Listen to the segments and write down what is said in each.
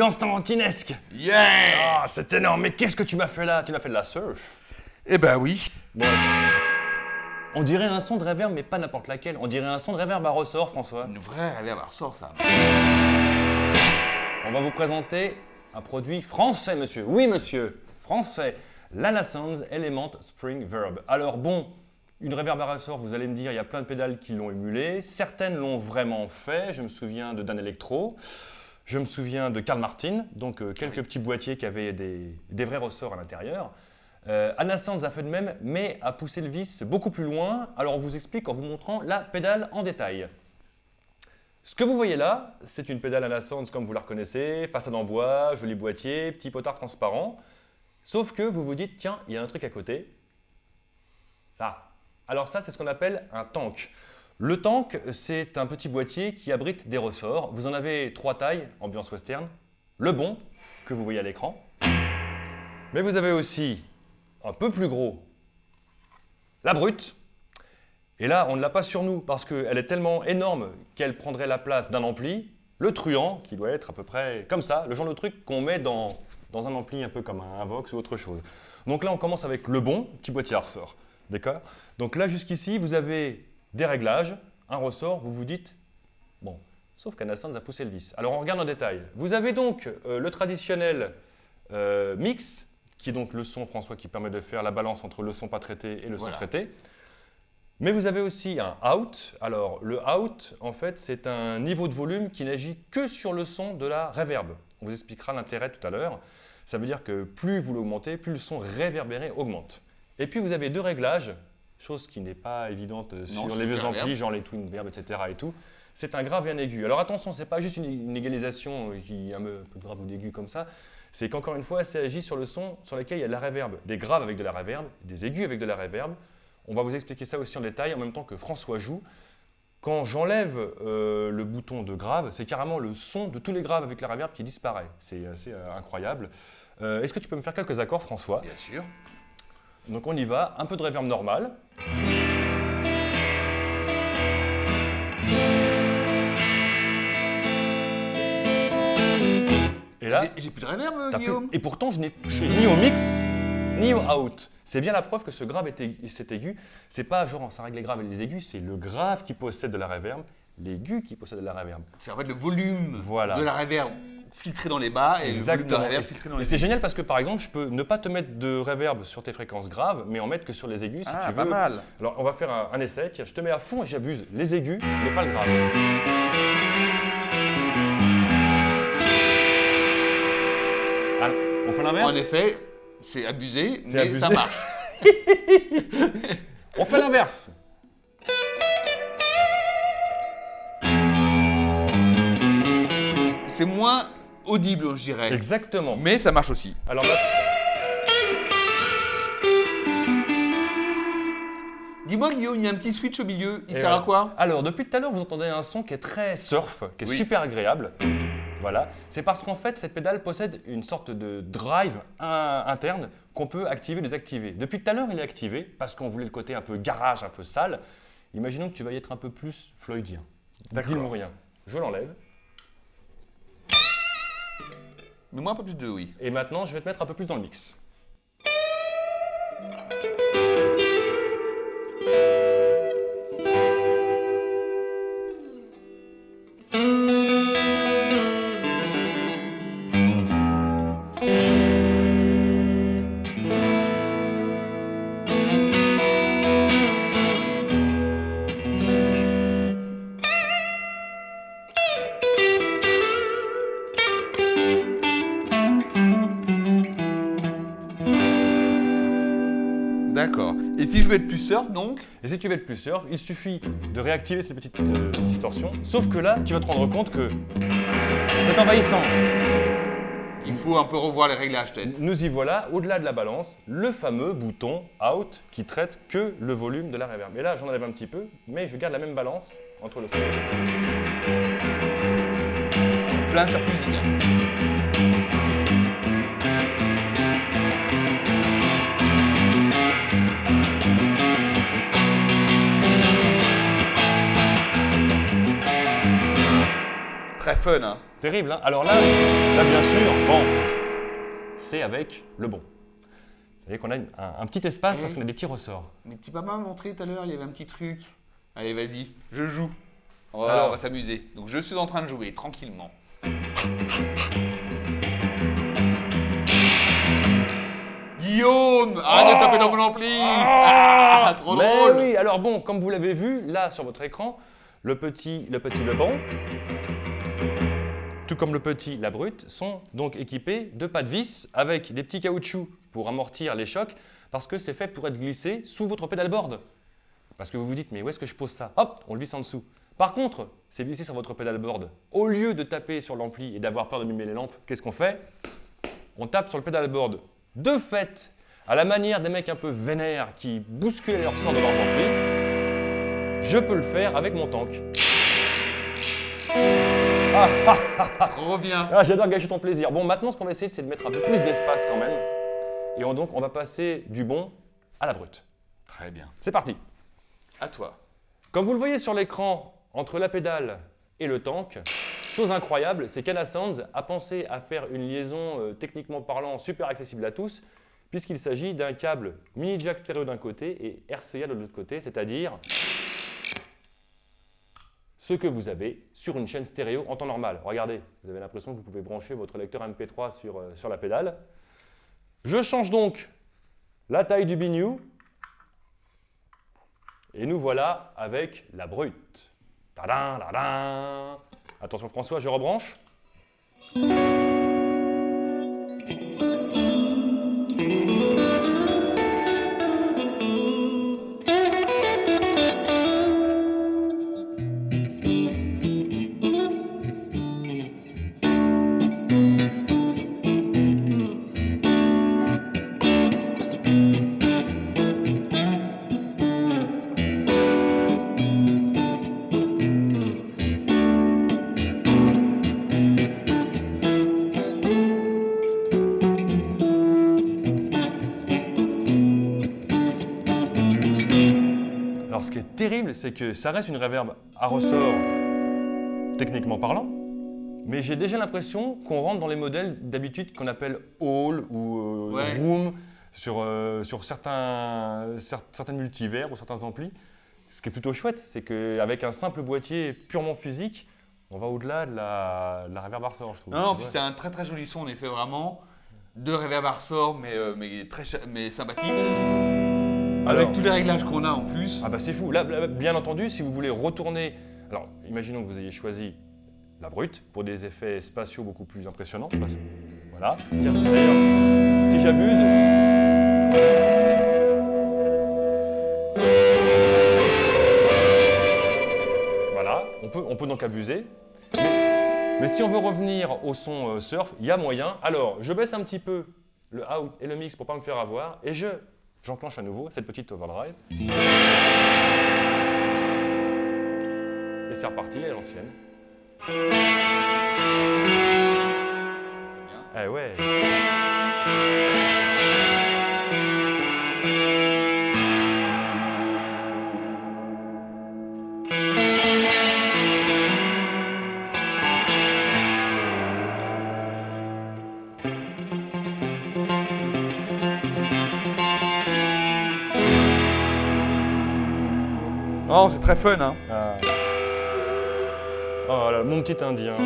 l'instantinesque. Yeah! Ah, c'est énorme. Mais qu'est-ce que tu m'as fait là? Tu m'as fait de la surf? Eh ben oui. Bon. On dirait un son de reverb, mais pas n'importe laquelle. On dirait un son de reverb à ressort, François. Une vraie reverb à ressort, ça. On va vous présenter un produit français, monsieur. Oui, monsieur. Français. L'Anasounds Element Spring Verb. Alors bon, une reverb à ressort, vous allez me dire, il y a plein de pédales qui l'ont émulé. Certaines l'ont vraiment fait. Je me souviens de Dan Electro. Je me souviens de Carl Martin. Donc quelques petits boîtiers qui avaient des vrais ressorts à l'intérieur. Anasounds a fait de même, mais a poussé le vice beaucoup plus loin. Alors on vous explique en vous montrant la pédale en détail. Ce que vous voyez là, c'est une pédale Anasounds comme vous la reconnaissez, façade en bois, joli boîtier, petit potard transparent. Sauf que vous vous dites, tiens, il y a un truc à côté. Ça. Alors ça, c'est ce qu'on appelle un tank. Le tank, c'est un petit boîtier qui abrite des ressorts. Vous en avez 3 tailles, ambiance western. Le bon, que vous voyez à l'écran. Mais vous avez aussi un peu plus gros, la brute. Et là, on ne l'a pas sur nous parce qu'elle est tellement énorme qu'elle prendrait la place d'un ampli. Le truand, qui doit être à peu près comme ça, le genre de truc qu'on met dans un ampli un peu comme un Vox ou autre chose. Donc là, on commence avec le bon, petit boîtier à ressort. D'accord? Donc là, jusqu'ici, vous avez des réglages, un ressort, vous vous dites, bon, sauf qu'Anasounds a poussé le vis. Alors on regarde en détail. Vous avez donc le traditionnel mix, qui est donc le son, François, qui permet de faire la balance entre le son pas traité et le son traité. Mais vous avez aussi un out. Alors, le out, en fait, c'est un niveau de volume qui n'agit que sur le son de la reverb. On vous expliquera l'intérêt tout à l'heure. Ça veut dire que plus vous l'augmentez, plus le son réverbéré augmente. Et puis, vous avez 2 réglages, chose qui n'est pas évidente sur les vieux amplis, genre les twin verb, etc. et tout. C'est un grave et un aigu. Alors attention, ce n'est pas juste une égalisation qui est un peu grave ou d'aigu comme ça. C'est qu'encore une fois, ça agit sur le son sur lequel il y a de la reverb. Des graves avec de la reverb, des aigus avec de la reverb. On va vous expliquer ça aussi en détail en même temps que François joue. Quand j'enlève le bouton de grave, c'est carrément le son de tous les graves avec la reverb qui disparaît. C'est assez incroyable. Est-ce que tu peux me faire quelques accords, François? Bien sûr. Donc on y va, un peu de reverb normal. Et là, j'ai plus de reverb, Guillaume. Et pourtant, je n'ai touché ni au mix, ni au out. C'est bien la preuve que ce grave cet aigu, c'est pas genre ça règle les graves et les aigus, c'est le grave qui possède de la reverb, l'aigu qui possède de la reverb. C'est en fait le volume voilà. de la reverb filtré dans les bas et exactement. le volume de la reverb filtré dans les aigus. Et c'est génial parce que par exemple, je peux ne pas te mettre de reverb sur tes fréquences graves, mais en mettre que sur les aigus si tu veux. Pas mal. Alors on va faire un essai. Tiens, je te mets à fond et j'abuse les aigus, mais pas le grave. Alors, on fait l'inverse. En effet, c'est abusé, mais ça marche. On fait l'inverse. C'est moins audible, je dirais. Exactement. Mais ça marche aussi. Alors là... Dis-moi, Guillaume, il y a un petit switch au milieu. Il sert à quoi? Alors, depuis tout à l'heure, vous entendez un son qui est très surf, qui est super agréable. Voilà. C'est parce qu'en fait, cette pédale possède une sorte de drive interne qu'on peut activer ou désactiver. Depuis tout à l'heure, il est activé parce qu'on voulait le côté un peu garage, un peu sale. Imaginons que tu vas y être un peu plus floydien. Dis-moi rien. Je l'enlève. Mais moi, un peu plus de oui. Et maintenant, je vais te mettre un peu plus dans le mix. D'accord. Et si je veux être plus surf, donc? Et si tu veux être plus surf, il suffit de réactiver cette petite distorsion. Sauf que là, tu vas te rendre compte que c'est envahissant. Il faut un peu revoir les réglages, peut-être. Nous y voilà, au-delà de la balance, le fameux bouton out qui traite que le volume de la reverb. Et là, j'en enlève un petit peu, mais je garde la même balance entre le son. Plein de surf musique. Très très fun, hein. Terrible, hein. Alors là, bien sûr, bon, c'est avec le bon. Vous voyez qu'on a un petit espace parce qu'on a des petits ressorts. Mais tu m'as pas montré tout à l'heure, il y avait un petit truc. Allez, vas-y, je joue. On Alors. va s'amuser. Donc je suis en train de jouer tranquillement. Guillaume, arrête de taper dans mon ampli. Trop Mais drôle. oui, alors bon, comme vous l'avez vu, là sur votre écran, le petit le bon, tout comme le petit la brute, sont donc équipés de pas de vis avec des petits caoutchoucs pour amortir les chocs parce que c'est fait pour être glissé sous votre pédalboard. Parce que vous vous dites, mais où est-ce que je pose ça? Hop, on le glisse en dessous. Par contre, c'est glissé sur votre pédalboard. Au lieu de taper sur l'ampli et d'avoir peur de mimer les lampes, qu'est-ce qu'on fait? On tape sur le pédalboard. De fait, à la manière des mecs un peu vénères qui bousculent leur sort de leurs amplis, je peux le faire avec mon tank. Trop bien. Ah, j'adore gâcher ton plaisir. Bon, maintenant, ce qu'on va essayer, c'est de mettre un peu plus d'espace quand même. Et donc, on va passer du bon à la brute. Très bien. C'est parti. À toi. Comme vous le voyez sur l'écran, entre la pédale et le tank, chose incroyable, c'est qu'Anna Sounds a pensé à faire une liaison techniquement parlant super accessible à tous, puisqu'il s'agit d'un câble mini jack stéréo d'un côté et RCA de l'autre côté, c'est-à-dire ce que vous avez sur une chaîne stéréo en temps normal. Regardez, vous avez l'impression que vous pouvez brancher votre lecteur MP3 sur la pédale. Je change donc la taille du biniou et nous voilà avec la brute. Tadam, tadam. Attention François, je rebranche. Alors ce qui est terrible, c'est que ça reste une reverb à ressort, techniquement parlant, mais j'ai déjà l'impression qu'on rentre dans les modèles d'habitude qu'on appelle hall ou Ouais. room sur certaines multivers ou certains amplis. Ce qui est plutôt chouette, c'est qu'avec un simple boîtier purement physique, on va au-delà de la reverb à ressort, je trouve. Non, puis Ouais. c'est un très très joli son, en effet, vraiment. De reverb à ressort, mais sympathique. Alors- Avec tous les réglages qu'on a en plus. Ah bah c'est fou. Là, bien entendu, si vous voulez retourner... Alors, imaginons que vous ayez choisi la brute pour des effets spatiaux beaucoup plus impressionnants. Voilà. Tiens, d'ailleurs, si j'abuse... Voilà, on peut donc abuser. Mais si on veut revenir au son surf, il y a moyen. Alors, je baisse un petit peu le out et le mix pour pas me faire avoir et j'enclenche à nouveau cette petite overdrive. Et c'est reparti à l'ancienne. Eh ouais. Oh, c'est très fun, hein. Ah. Oh là, mon petit indien.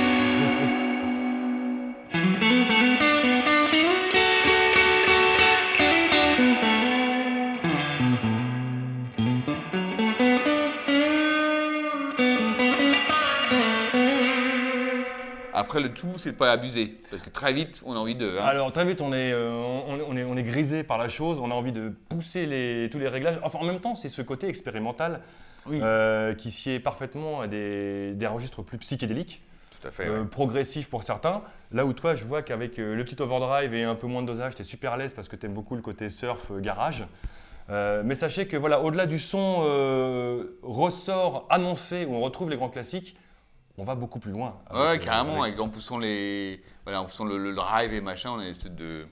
Après, le tout, c'est de pas abuser. Parce que très vite, on a envie de. Hein. Alors très vite, on est grisé par la chose, on a envie de pousser tous les réglages. Enfin, en même temps, c'est ce côté expérimental Oui, qui sied parfaitement à des registres plus psychédéliques, tout à fait. Ouais. progressifs pour certains. Là où toi, je vois qu'avec le petit overdrive et un peu moins de dosage, tu es super à l'aise parce que tu aimes beaucoup le côté surf, garage. Mais sachez que voilà, au-delà du son ressort annoncé où on retrouve les grands classiques, on va beaucoup plus loin. Ouais, carrément, en poussant en poussant le drive et machin, on a une espèce de.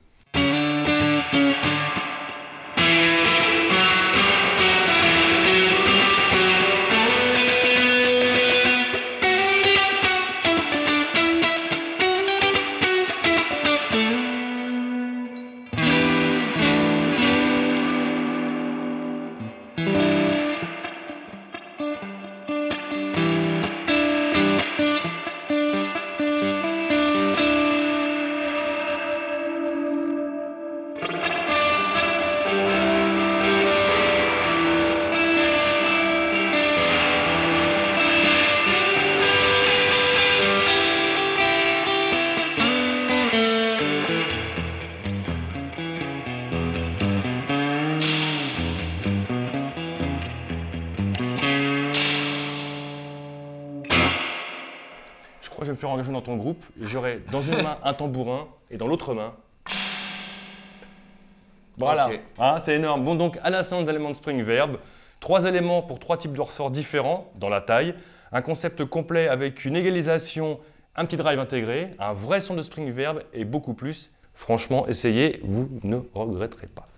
Je crois que je vais me faire engager dans ton groupe et j'aurai dans une main un tambourin et dans l'autre main. Voilà, Ok. hein, c'est énorme. Bon, donc Anna Sounds Element Spring Verb, 3 éléments pour 3 types de ressorts différents dans la taille, un concept complet avec une égalisation, un petit drive intégré, un vrai son de Spring Verb et beaucoup plus. Franchement, essayez, vous ne regretterez pas.